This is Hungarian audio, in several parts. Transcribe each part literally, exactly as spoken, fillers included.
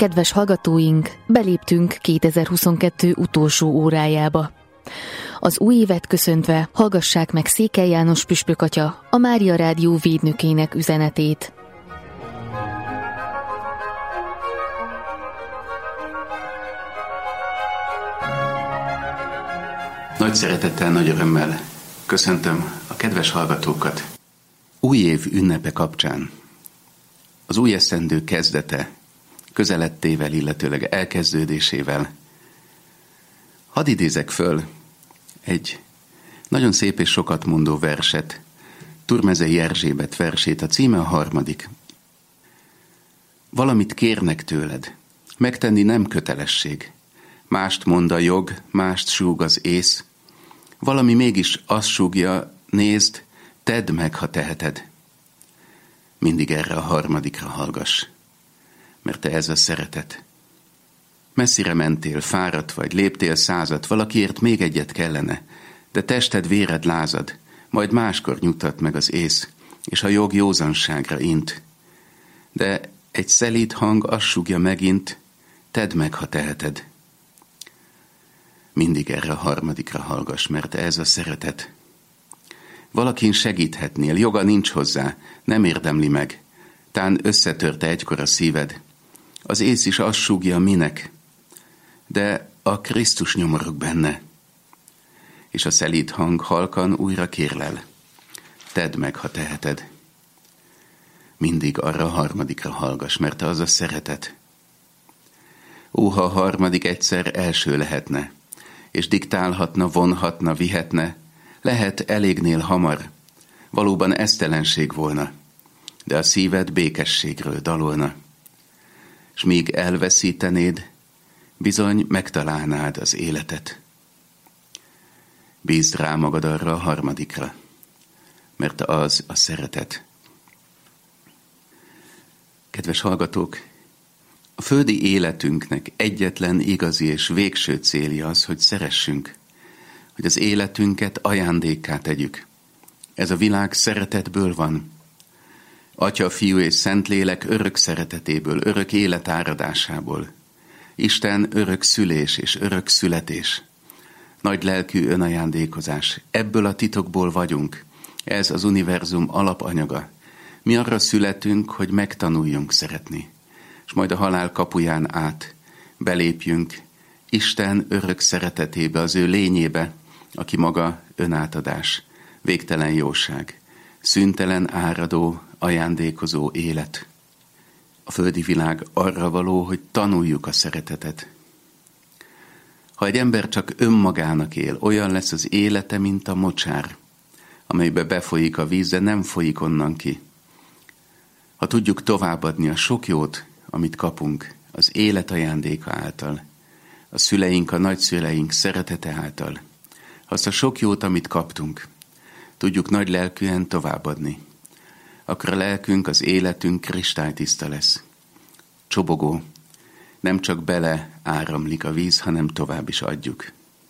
Kedves hallgatóink, beléptünk kétezer-huszonkettő utolsó órájába. Az új évet köszöntve hallgassák meg Székely János püspök atya, a Mária Rádió védnökének üzenetét. Nagy szeretettel, nagy örömmel köszöntöm a kedves hallgatókat. Új év ünnepe kapcsán, az új esztendő kezdete közelettével, illetőleg elkezdődésével hadd idézek föl egy nagyon szép és sokat mondó verset, Turmezei Erzsébet versét, a címe a harmadik. Valamit kérnek tőled, megtenni nem kötelesség. Mást mond a jog, mást súg az ész. Valami mégis azt súgja, nézd, tedd meg, ha teheted. Mindig erre a harmadikra hallgass, mert te ez a szeretet. Messzire mentél, fáradt vagy, léptél százat, valakiért még egyet kellene, de tested, véred lázad, majd máskor nyugtat meg az ész, és a jog józanságra int. De egy szelíd hang azt súgja megint, tedd meg, ha teheted. Mindig erre a harmadikra hallgass, mert ez a szeretet. Valakin segíthetnél, joga nincs hozzá, nem érdemli meg. Tán összetörte egykor a szíved. Az ész is azt súgja, minek. De a Krisztus nyomorog benne. És a szelíd hang halkan újra kérlel. Tedd meg, ha teheted. Mindig arra a harmadikra hallgass, mert az a szeretet. Ó, ha a harmadik egyszer első lehetne, és diktálhatna, vonhatna, vihetne, lehet elégnél hamar, valóban esztelenség volna, de a szíved békességről dalolna. S míg elveszítenéd, bizony megtalálnád az életet. Bízd rá magad arra a harmadikra, mert az a szeretet. Kedves hallgatók, a földi életünknek egyetlen igazi és végső célja az, hogy szeressünk, hogy az életünket ajándékká tegyük. Ez a világ szeretetből van. Atya, Fiú és Szentlélek örök szeretetéből, örök élet áradásából. Isten örök szülés és örök születés. Nagy lelkű önajándékozás. Ebből a titokból vagyunk. Ez az univerzum alapanyaga. Mi arra születünk, hogy megtanuljunk szeretni. És majd a halál kapuján át belépjünk Isten örök szeretetébe, az ő lényébe, aki maga önátadás, végtelen jóság, szüntelen áradó, ajándékozó élet. A földi világ arra való, hogy tanuljuk a szeretetet. Ha egy ember csak önmagának él, olyan lesz az élete, mint a mocsár, amelybe befolyik a víz, de nem folyik onnan ki. Ha tudjuk továbbadni a sok jót, amit kapunk, az élet ajándéka által, a szüleink, a nagyszüleink szeretete által, azt a sok jót, amit kaptunk, tudjuk nagy lelkűen továbbadni, akkor a lelkünk, az életünk kristálytiszta lesz. Csobogó, nem csak bele áramlik a víz, hanem tovább is adjuk.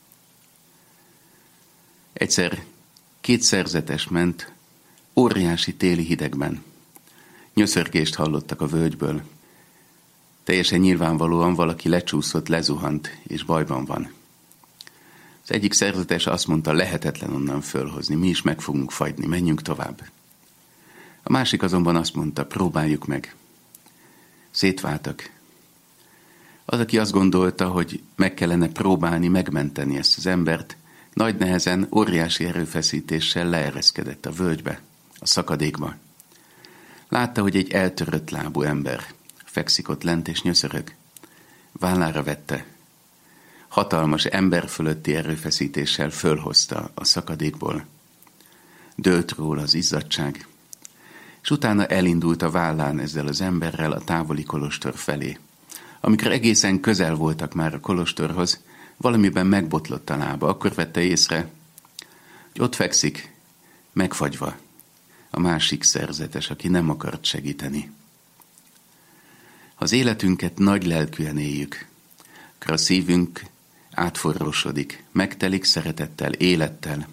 Egyszer két szerzetes ment óriási téli hidegben. Nyöszörgést hallottak a völgyből. Teljesen nyilvánvalóan valaki lecsúszott, lezuhant, és bajban van. Az egyik szerzetes azt mondta, lehetetlen onnan fölhozni, mi is meg fogunk fagyni, menjünk tovább. A másik azonban azt mondta, próbáljuk meg. Szétváltak. Az, aki azt gondolta, hogy meg kellene próbálni megmenteni ezt az embert, nagy nehezen, óriási erőfeszítéssel leereszkedett a völgybe, a szakadékba. Látta, hogy egy eltörött lábú ember fekszik ott lent és nyöszörög. Vállára vette. Hatalmas ember fölötti erőfeszítéssel fölhozta a szakadékból. Dőlt róla az izzadtság, és utána elindult a vállán ezzel az emberrel a távoli kolostor felé. Amikor egészen közel voltak már a kolostorhoz, valamiben megbotlott a lába, akkor vette észre, hogy ott fekszik, megfagyva, a másik szerzetes, aki nem akart segíteni. Ha az életünket nagy lelkűen éljük, akkor a szívünk átforrósodik, megtelik szeretettel, élettel.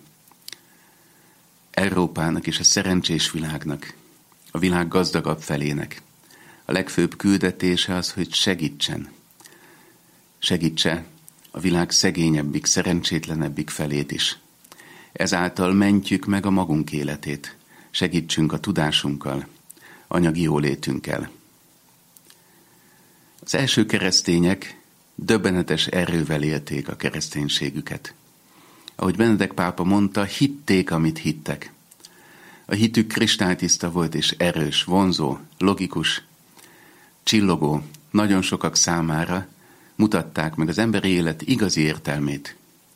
Európának és a szerencsés világnak, a világ gazdagabb felének, A legfőbb küldetése az, hogy segítsen. Segítse a világ szegényebbik, szerencsétlenebbik felét is. Ezáltal mentjük meg a magunk életét. Segítsünk a tudásunkkal, anyagi jólétünkkel. Az első keresztények döbbenetes erővel élték a kereszténységüket. Ahogy Benedek pápa mondta, hitték, amit hittek. A hitük kristálytiszta volt és erős, vonzó, logikus, csillogó, nagyon sokak számára mutatták meg az emberi élet igazi értelmét.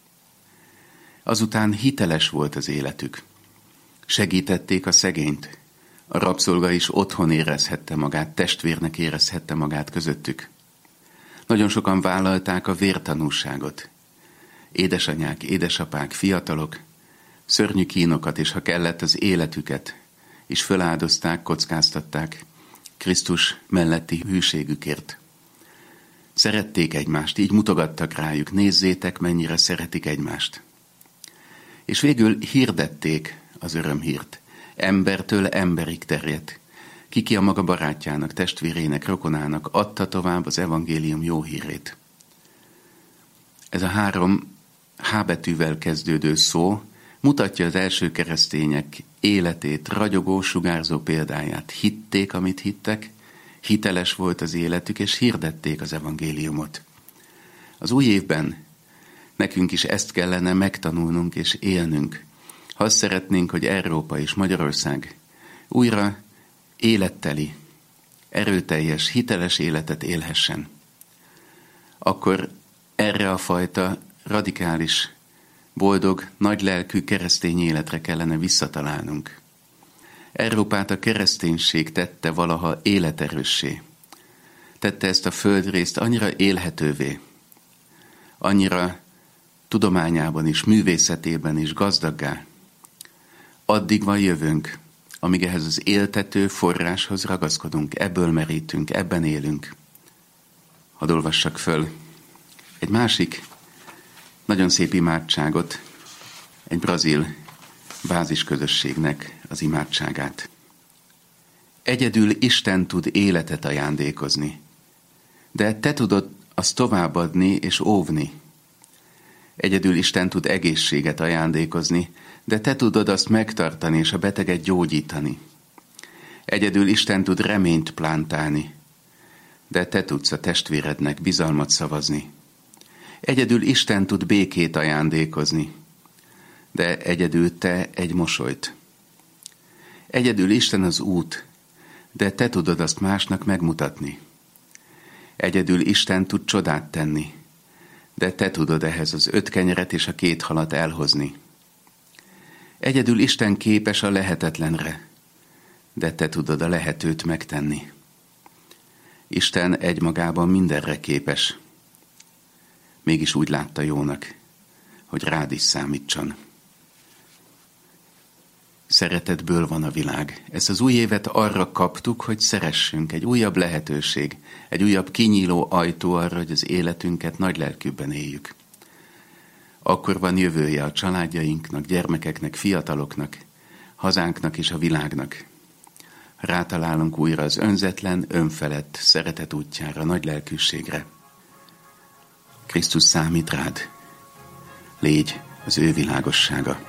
Azután hiteles volt az életük. Segítették a szegényt. A rabszolga is otthon érezhette magát, testvérnek érezhette magát közöttük. Nagyon sokan vállalták a vértanúságot. Édesanyák, édesapák, fiatalok, szörnyű kínokat, és ha kellett, az életüket is föláldozták, kockáztatták Krisztus melletti hűségükért. Szerették egymást, így mutogattak rájuk, nézzétek, mennyire szeretik egymást. És végül hirdették az örömhírt. Embertől emberig terjedt. Ki-ki a maga barátjának, testvérének, rokonának adta tovább az evangélium jó hírét. Ez a három H betűvel kezdődő szó mutatja az első keresztények életét, ragyogó, sugárzó példáját. Hitték, amit hittek, hiteles volt az életük, és hirdették az evangéliumot. Az új évben nekünk is ezt kellene megtanulnunk és élnünk. Ha azt szeretnénk, hogy Európa és Magyarország újra életteli, erőteljes, hiteles életet élhessen, akkor erre a fajta radikális, boldog, nagylelkű keresztény életre kellene visszatalálnunk. Európát a kereszténység tette valaha életerőssé. Tette ezt a földrészt annyira élhetővé, annyira tudományában is, művészetében is gazdaggá. Addig van jövőnk, amíg ehhez az éltető forráshoz ragaszkodunk, ebből merítünk, ebben élünk. Hadd olvassak föl egy másik nagyon szép imádságot, egy brazil bázisközösségnek az imádságát. Egyedül Isten tud életet ajándékozni, de te tudod azt továbbadni és óvni. Egyedül Isten tud egészséget ajándékozni, de te tudod azt megtartani és a beteget gyógyítani. Egyedül Isten tud reményt plántálni, de te tudsz a testvérednek bizalmat szavazni. Egyedül Isten tud békét ajándékozni, de egyedül te egy mosolyt. Egyedül Isten az út, de te tudod azt másnak megmutatni. Egyedül Isten tud csodát tenni, de te tudod ehhez az öt kenyeret és a két halat elhozni. Egyedül Isten képes a lehetetlenre, de te tudod a lehetőt megtenni. Isten egymagában mindenre képes. Mégis úgy látta jónak, hogy rád is számítson. Szeretetből van a világ. Ezt az új évet arra kaptuk, hogy szeressünk. Egy újabb lehetőség, egy újabb kinyíló ajtó arra, hogy az életünket nagylelkűbben éljük. Akkor van jövője a családjainknak, gyermekeknek, fiataloknak, hazánknak és a világnak. Rátalálunk újra az önzetlen, önfelett szeretet útjára, nagylelkűségre. Krisztus számít rád. Légy az ő világossága.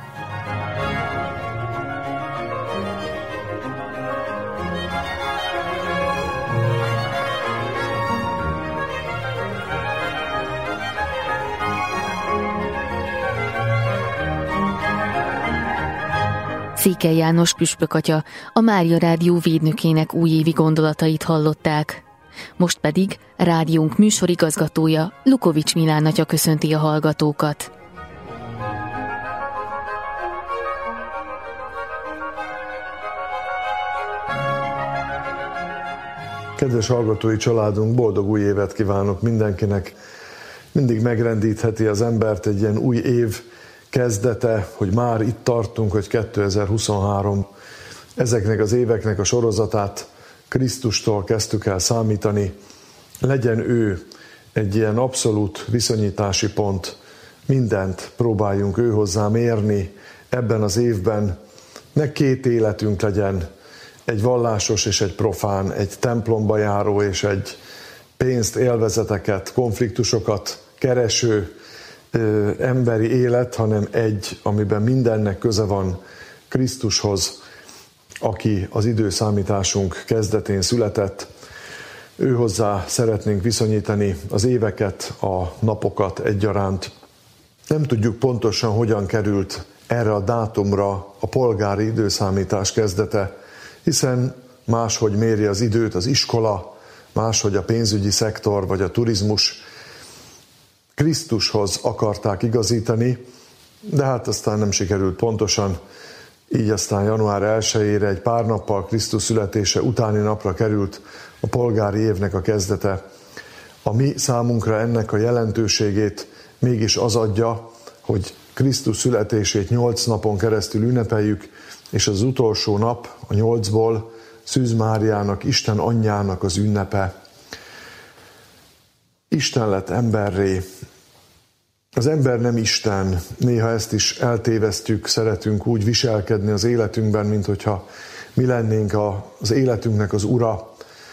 Székely János püspök atya a Mária Rádió védnökének újévi gondolatait hallották. Most pedig rádiónk műsorigazgatója, Lukovics Milán atya köszönti a hallgatókat. Kedves hallgatói családunk, boldog új évet kívánok mindenkinek. Mindig megrendítheti az embert egy ilyen új év kezdete, hogy már itt tartunk, hogy kétezer-huszonhárom. Ezeknek az éveknek a sorozatát Krisztustól kezdtük el számítani. Legyen ő egy ilyen abszolút viszonyítási pont. Mindent próbáljunk ő hozzá mérni ebben az évben. Ne két életünk legyen, egy vallásos és egy profán, egy templomba járó és egy pénzt, élvezeteket, konfliktusokat kereső ö, emberi élet, hanem egy, amiben mindennek köze van Krisztushoz, aki az időszámításunk kezdetén született. Őhozzá szeretnénk viszonyítani az éveket, a napokat egyaránt. Nem tudjuk pontosan, hogyan került erre a dátumra a polgári időszámítás kezdete, hiszen máshogy méri az időt az iskola, máshogy a pénzügyi szektor vagy a turizmus. Krisztushoz akarták igazítani, de hát aztán nem sikerült pontosan, így aztán január elsejére egy pár nappal Krisztus születése utáni napra került a polgári évnek a kezdete. A mi számunkra ennek a jelentőségét mégis az adja, hogy Krisztus születését nyolc napon keresztül ünnepeljük, és az utolsó nap, a nyolcból Szűz Máriának, Isten anyjának az ünnepe. Isten lett emberré. Az ember nem Isten. Néha ezt is eltévesztjük, szeretünk úgy viselkedni az életünkben, mint hogyha mi lennénk az életünknek az ura.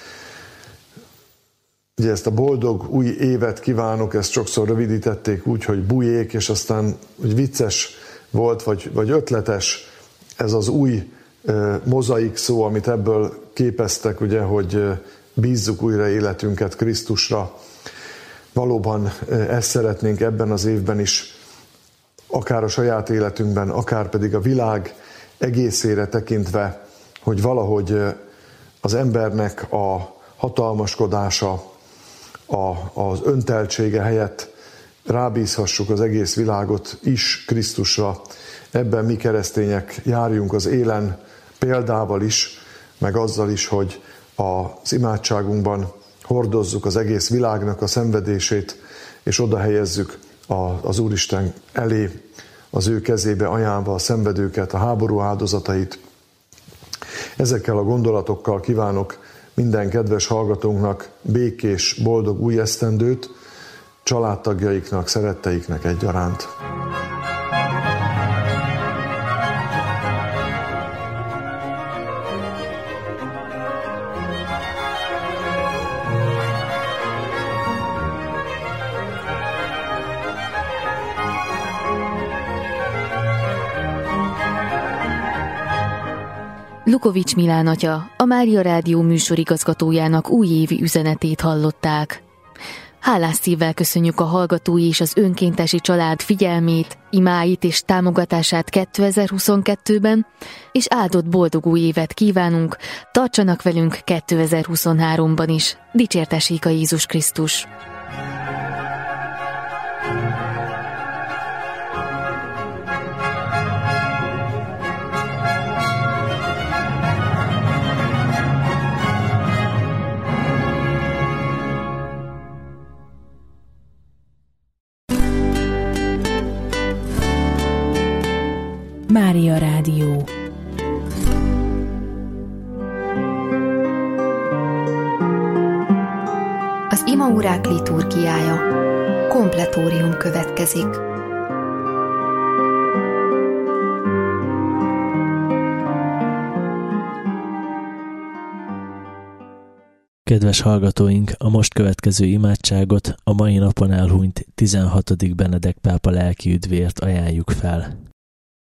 Ugye ezt a boldog új évet kívánok, ezt sokszor rövidítették úgy, hogy bujék, és aztán hogy vicces volt, vagy, vagy ötletes ez az új e, mozaik szó, amit ebből képeztek, ugye, hogy e, bízzuk újra életünket Krisztusra. Valóban e, ezt szeretnénk ebben az évben is, akár a saját életünkben, akár pedig a világ egészére tekintve, hogy valahogy e, az embernek a hatalmaskodása, A, az önteltsége helyett rábízhassuk az egész világot is Krisztusra. Ebben mi keresztények járjunk az élen példával is, meg azzal is, hogy az imádságunkban hordozzuk az egész világnak a szenvedését, és oda helyezzük az Úristen elé, az ő kezébe ajánlva a szenvedőket, a háború áldozatait. Ezekkel a gondolatokkal kívánok minden kedves hallgatónknak békés, boldog új esztendőt, családtagjaiknak, szeretteiknek egyaránt. Lukovics Milán atya, a Mária Rádió műsorigazgatójának újévi üzenetét hallották. Hálás szívvel köszönjük a hallgatói és az önkéntesi család figyelmét, imáit és támogatását kétezer-huszonkettőben, és áldott boldog új évet kívánunk, tartsanak velünk kétezer-huszonháromban is. Dicsértessék a Jézus Krisztus! Mária Rádió. Az imaórák liturgiája. Kompletórium következik. Kedves hallgatóink, a most következő imádságot a mai napon elhunyt tizenhatodik Benedek pápa lelkiüdvért ajánljuk fel.